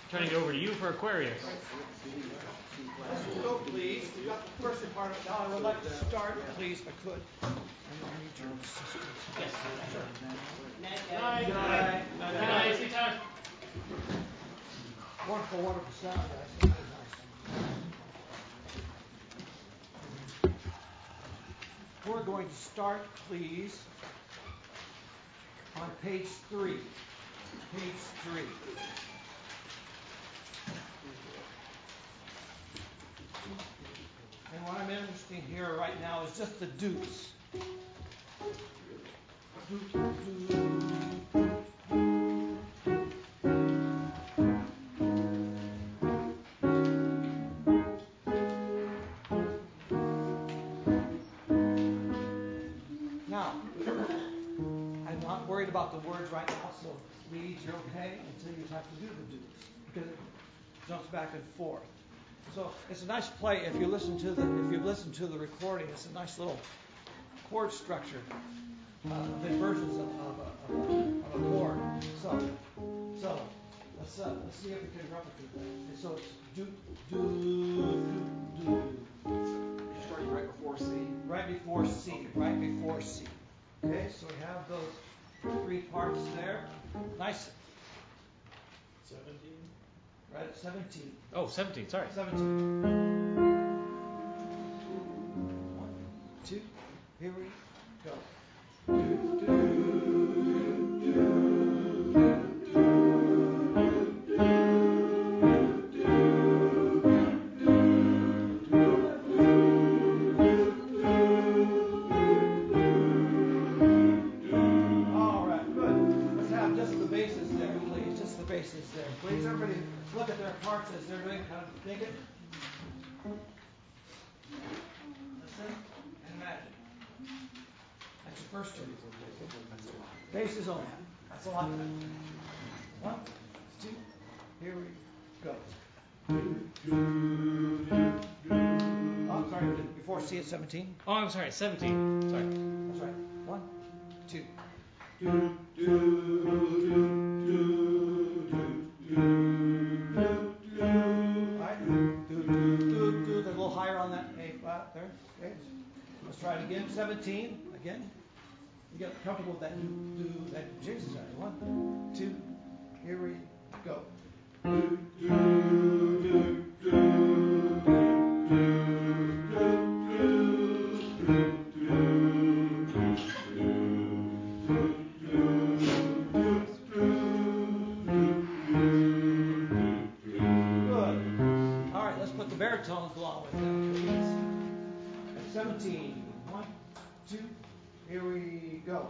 Turning it over to you for Aquarius. Go, please. We got the first part of it now. I would like to start, please, if I could. Yes. Sure. Good night. Good night. Good night. See you time. Wonderful, wonderful sound, guys. Nice. We're going to start, please, on page 3. Page 3. And what I'm interested here right now is just the deuce. Now, I'm not worried about the words right now, so leads, you're okay until you have to do the deuce, because it jumps back and forth. So it's a nice play. If you've listened to the recording, it's a nice little chord structure. The versions of a chord. So let's see if we can replicate that. And so it's do do do do. You're starting right before C. Right before C. Okay. Right before C. Okay, so we have those 3 parts there. Nice. 17. Right at 17. Oh, 17. Sorry. 17. 1, 2, here we go. All right, good. Let's have just the basses there, please. Just the basses there, please. Everybody look at their parts as they're doing, kind of think it. Listen and imagine. That's your first tune. Basses only. That's a lot. 1, 2, here we go. Oh, sorry, before C at 17. Oh, I'm sorry. 17. Sorry. That's right. 1, 2. Right. Do. A little higher on that A flat there. Okay. Let's try it again. 17. Again. You get comfortable with that do that Jesus. 1, 2. Here we go. Baritones along with that, please. At 17. 1, 2, here we go.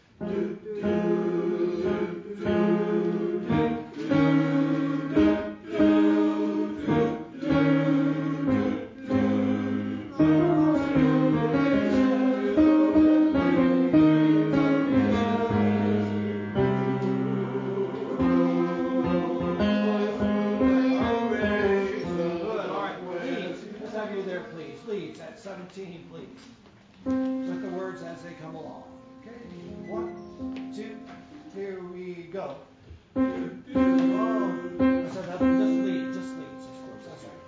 Leads at 17, please. With the words as they come along. Okay, 1, 2, here we go. Oh, so that just leads, of course. That's right.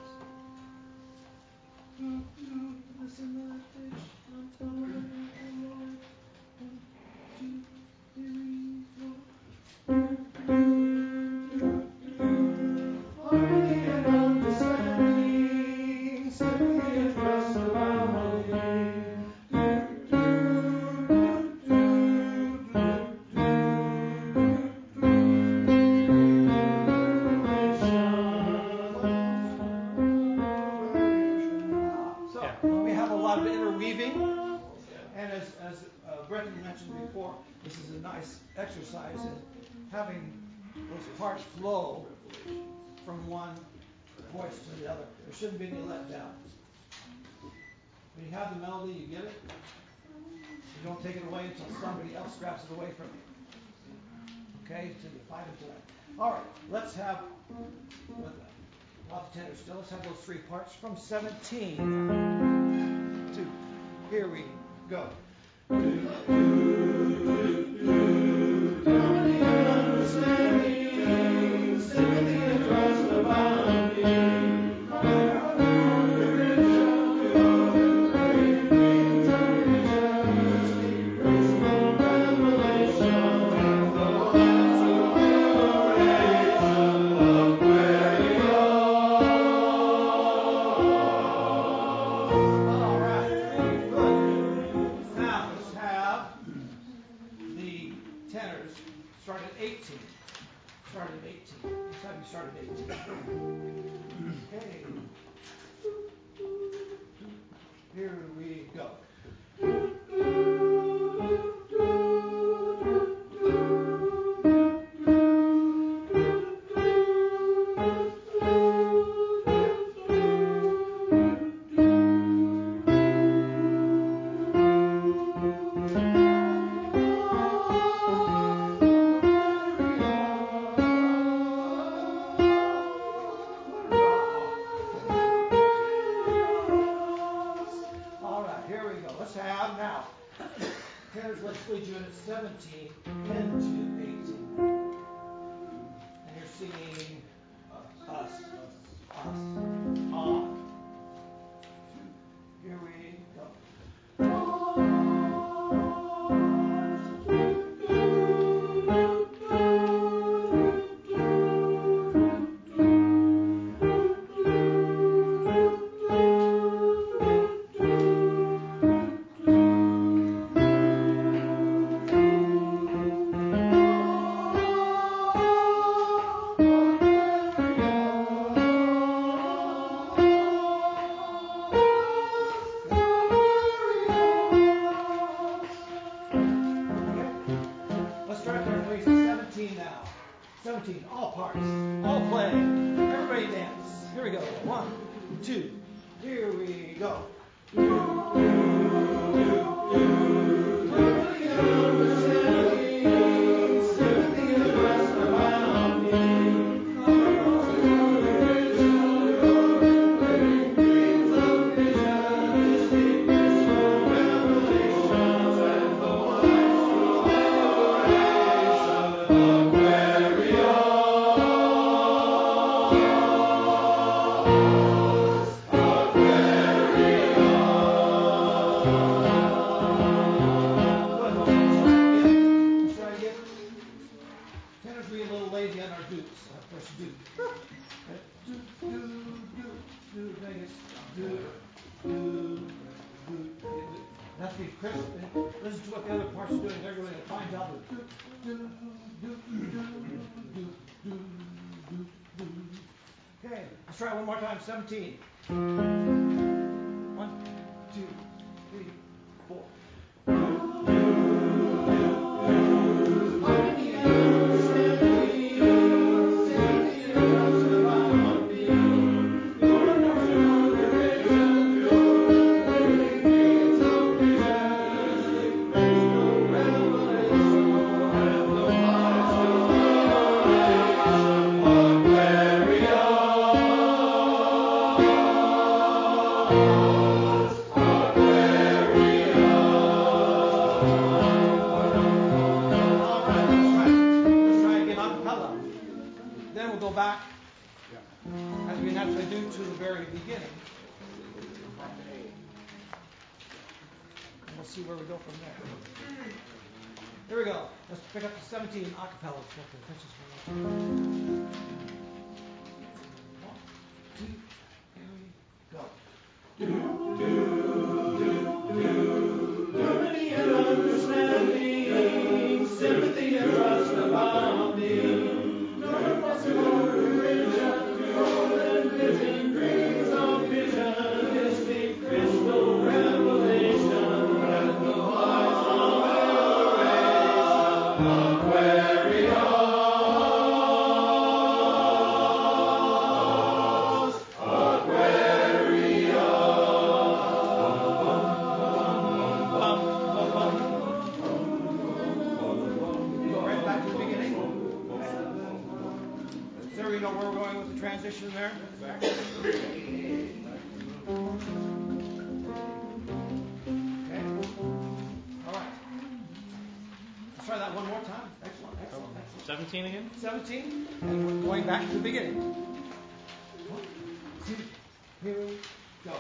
Listen to the fish on top of the Lord. 1, 2, here we go. Brenton mentioned before, this is a nice exercise in having those parts flow from one voice to the other. There shouldn't be any letdown. When you have the melody, you get it. You don't take it away until somebody else grabs it away from you. Okay, so you fight into that. All right, let's have, off the tenor still, let's have those 3 parts from 17 to, here we go. Sympathy and trust. Next time you start at 18. Okay. Here we go. Let's lead you into 17 into 18. And you're singing us. Here we go. All parts, all play. Everybody dance. Here we go. 1, 2. Here we go. Listen to what the other parts are doing. They're doing a fine job of Okay, let's try it one more time. 17. 1, 2, 3, 4. Back, as we naturally do, to the very beginning. And we'll see where we go from there. Here we go. Let's pick up to 17 a cappella. 1, 2, here we go. Harmony and understanding, sympathy and trust abounding. Transition there. Okay. All right. Let's try that one more time. Excellent. 17 again? 17. And we're going back to the beginning. 1, 2, here we go.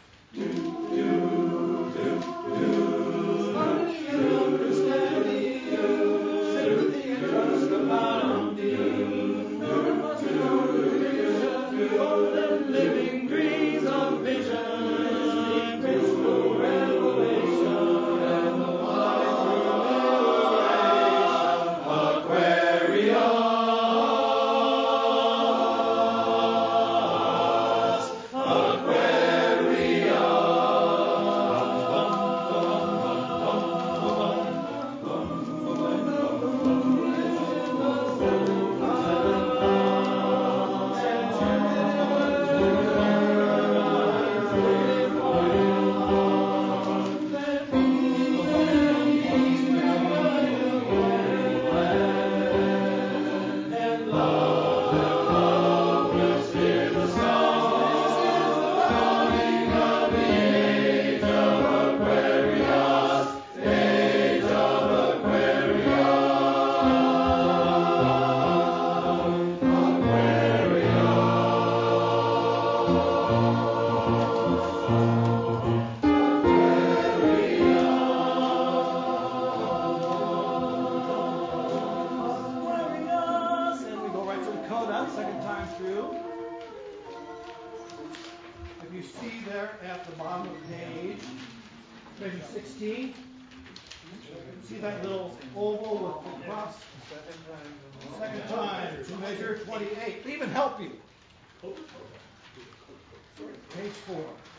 Harmony and understanding, sympathy and trust abounding. Golden living dreams of vision, crystal revelation, and the wise revelation, Aquarius. second time through. If you see there at the bottom of the page, measure 16. See that little oval with the cross? Second time to measure 28. They even help you. Page 4.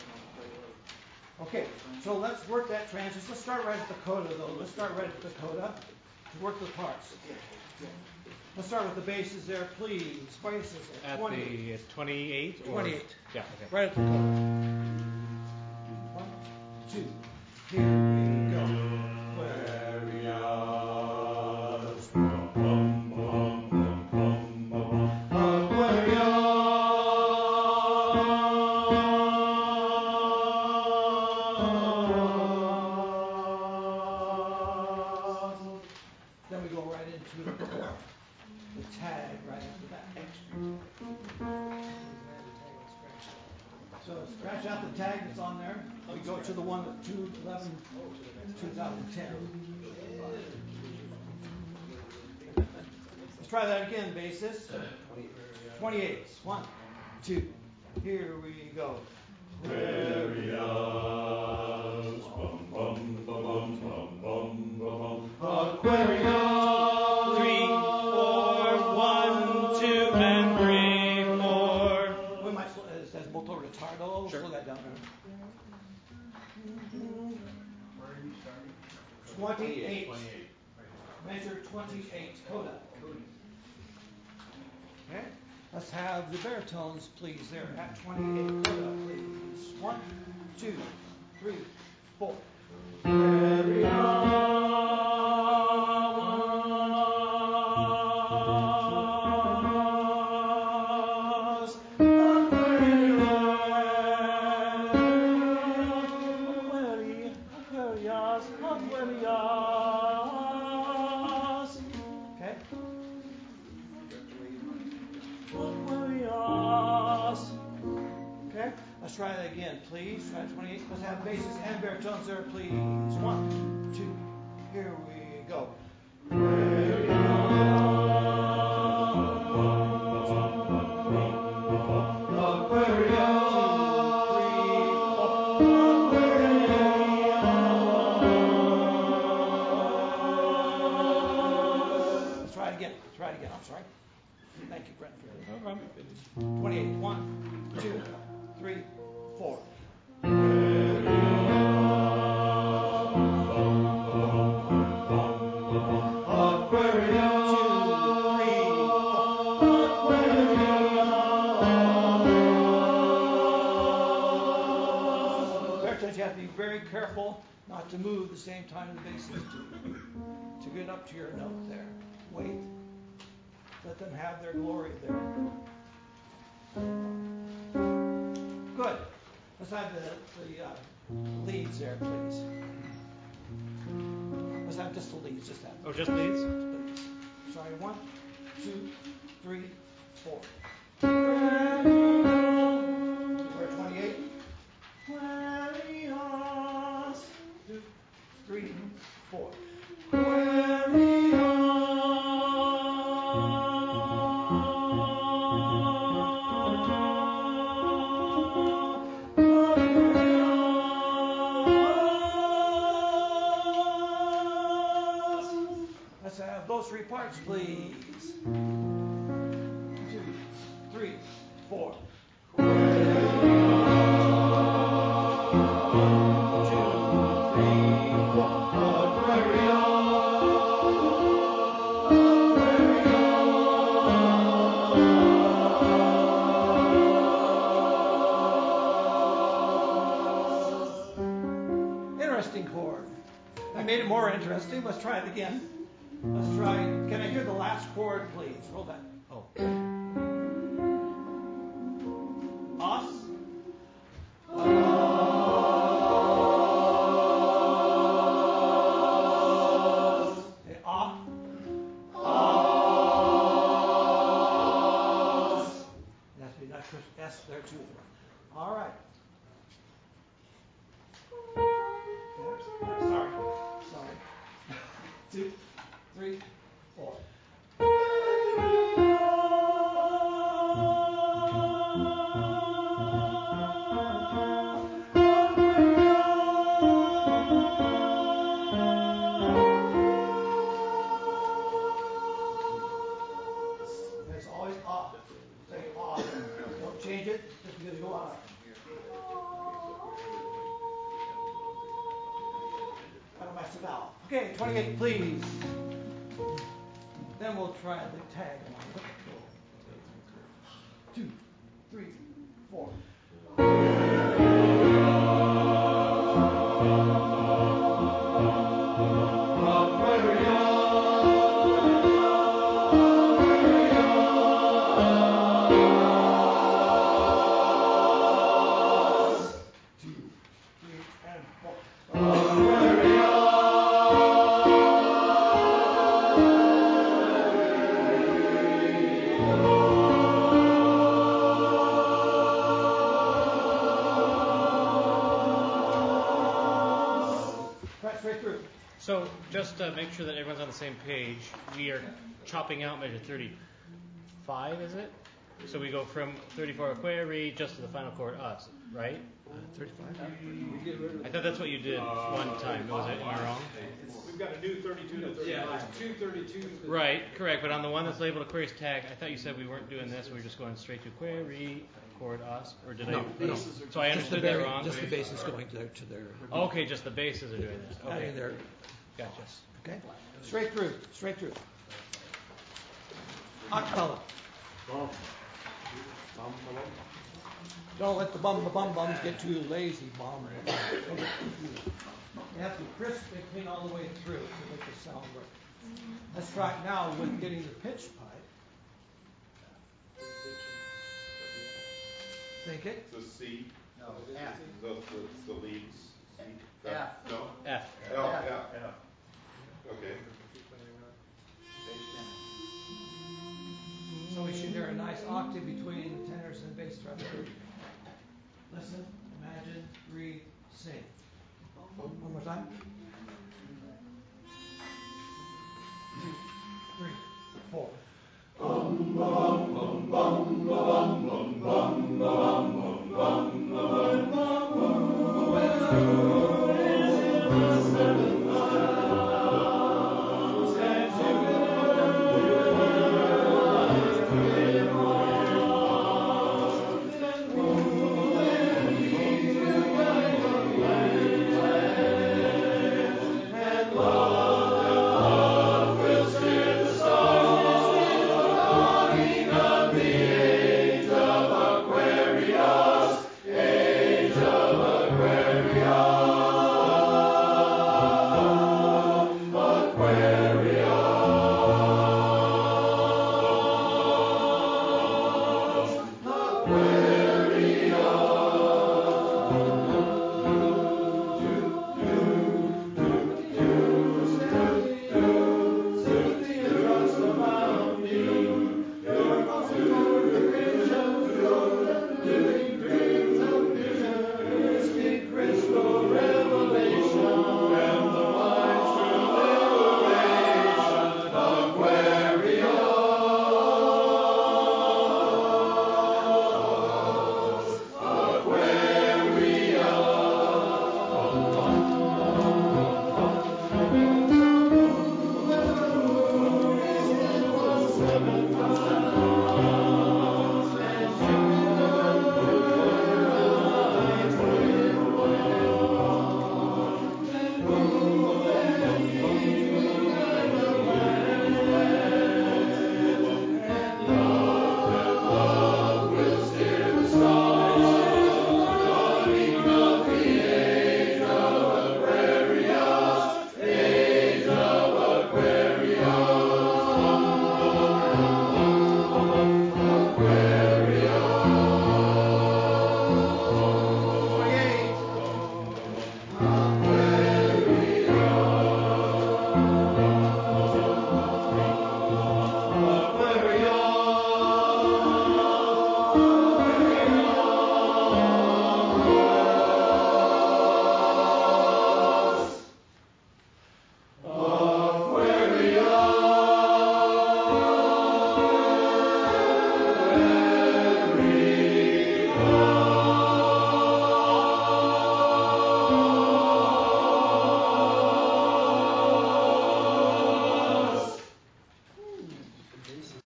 Okay, so let's work that transition. Let's start right at the coda, though. Let's start right at the coda to work the parts. Let's start with the basses there, please. Basses at 28. the 28? Or? 28. Yeah, okay. Right at the coda. 1, 2, here we go. Aquarius, bum, bum, bum, bum, bum, bum. Aquarius. Then we go right into the tag right after that. So scratch out the tag that's on there. We go to the one at 211, 2010. Let's try that again, bassist. 28. 1, 2. Here we go. Aquarius, bum, bum, bum, bum, bum, bum, bum. Aquarius. 3, 4, 1, 2, and 3, 4. We might slow, it says molto retardo. Sure. Slow that down there. Where are you starting? 28. Measure 28. Coda. Okay. Let's have the baritones, please, there at 28. Coda, please. 1, 2, 3, 4. Okay. Okay. Let's try that again, please. Try 28. Let's have basses and baritones there, please. 1, 2. Here we go. Try it again. I'm sorry. Thank you, Brent. 28. 1, 2, 3, 4. You have to be very careful not to move the same time the basses do. To get up to your note there. Wait. Let them have their glory there. Good. Let's have the leads there, please. Let's have just the leads. Just that. Oh, just leads? Sorry. 1, 2, 3, 4. We're 28. 2, 3, 4. Let's have those three parts, please. 2, 3, 4. Interesting chord. I made it more interesting. Let's try it again. Let's try. Can I hear the last chord, please? Roll that. Oh. Os. Okay, off. It has to be nice S there too. All right. Sorry. 2, 3, 4. Just go on. I don't mess it out. Okay, 28, please. Then we'll try the tag one. 2, 3, 4. So just to make sure that everyone's on the same page, we are chopping out measure 35, is it? So we go from 34 Aquari just to the final chord us, right? 35. I thought that's what you did one time. Was it? Am I wrong? We've got a new 32 to 35. Yeah, there's 232. Right, correct. But on the one that's labeled Aquarius tag, I thought you said we weren't doing this. We were just going straight to Aquari, chord us, or did I? No. So I understood that wrong. Just the bass is going to their. Okay, just the basses are doing that. Okay. They're, Gotcha. Okay? Straight through. Acapella. Don't let the bums get too lazy, bum. Don't get confused. You have to be crisp and clean all the way through to make the sound work. Let's try it now with getting the pitch pipe. Think it. It's a C. No, F. The leads. C. F. No? F. L. Yeah. Okay. So we should hear a nice octave between the tenors and bass drum. Listen, imagine, read, sing. One more time. 2, 3, 4.